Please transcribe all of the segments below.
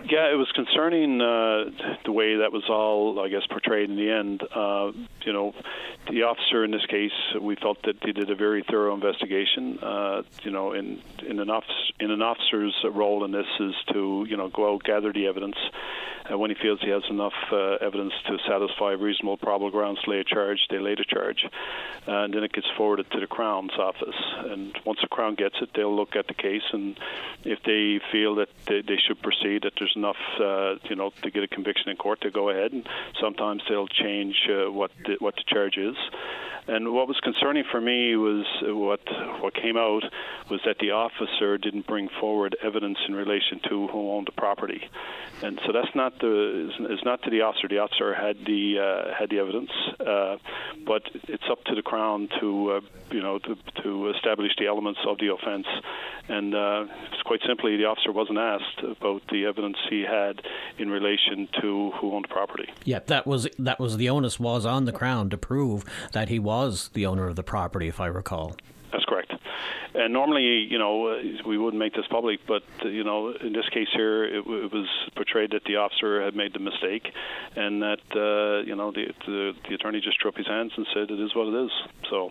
Yeah, it was concerning the way that was all, I guess, portrayed in the end. The officer in this case, we felt that he did a very thorough investigation. In an officer's role in this is to, go out, gather the evidence. When he feels he has enough evidence to satisfy reasonable probable grounds to lay a charge, they lay the charge. And then it gets forwarded to the Crown's office. And once the Crown gets it, they'll look at the case, and if they feel that they should proceed, that there's enough, to get a conviction in court, to go ahead. And sometimes they'll change what the charge is. And what was concerning for me was what came out was that the officer didn't bring forward evidence in relation to who owned the property, and so that's not to the officer. The officer had the evidence, but it's up to the Crown to establish the elements of the offence. And it's quite simply, the officer wasn't asked about the evidence he had in relation to who owned the property. Yeah, that was the onus was on the Crown to prove that he was the owner of the property, if I recall. That's correct. And normally, we wouldn't make this public, but, in this case here, it was portrayed that the officer had made the mistake, and that, the attorney just threw up his hands and said it is what it is. So,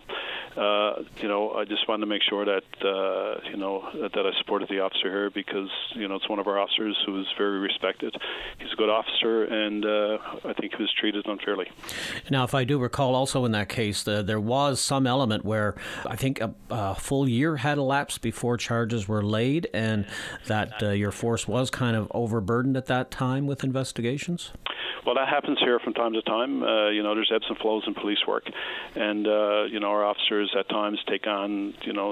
I just wanted to make sure that, that I supported the officer here because, it's one of our officers who is very respected. He's a good officer, and I think he was treated unfairly. Now, if I do recall also in that case, there was some element where I think a full year had elapsed before charges were laid, and that your force was kind of overburdened at that time with investigations? Well, that happens here from time to time. There's ebbs and flows in police work, and our officers at times take on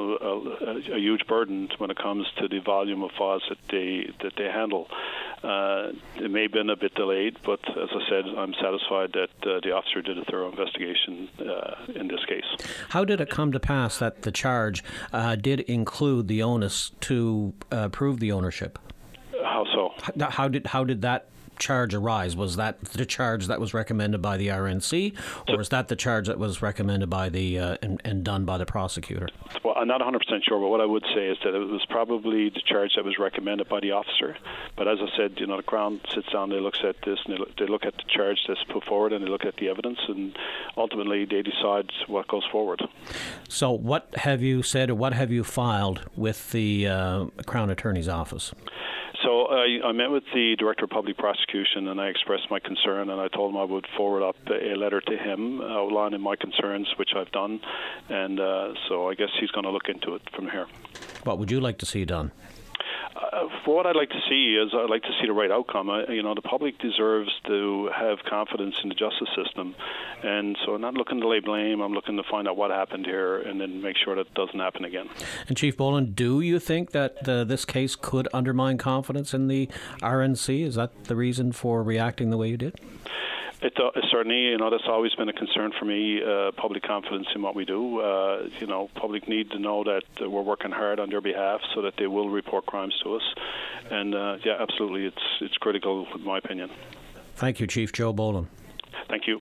a huge burden when it comes to the volume of files that they handle. It may have been a bit delayed, but as I said, I'm satisfied that the officer did a thorough investigation in this case. How did it come to pass that the charge did include the onus to prove the ownership? How so? How did that charge arise? Was that the charge that was recommended by the RNC, or was that the charge that was recommended by the and done by the prosecutor? Well, I'm not 100% sure, but what I would say is that it was probably the charge that was recommended by the officer. But as I said, the Crown sits down, they look at this, and they look at the charge that's put forward, and they look at the evidence, and ultimately they decide what goes forward. So what have you said, or what have you filed with the Crown Attorney's Office? So I met with the Director of Public Prosecution, and I expressed my concern, and I told him I would forward up a letter to him outlining my concerns, which I've done, and so I guess he's going to look into it from here. What would you like to see done? For what I'd like to see is I'd like to see the right outcome. The public deserves to have confidence in the justice system, and so I'm not looking to lay blame. I'm looking to find out what happened here and then make sure that it doesn't happen again. And Chief Boland, do you think that this case could undermine confidence in the RNC? Is that the reason for reacting the way you did? It certainly, that's always been a concern for me, public confidence in what we do. Public need to know that we're working hard on their behalf so that they will report crimes to us. And, absolutely, it's critical, in my opinion. Thank you, Chief Joe Boland. Thank you.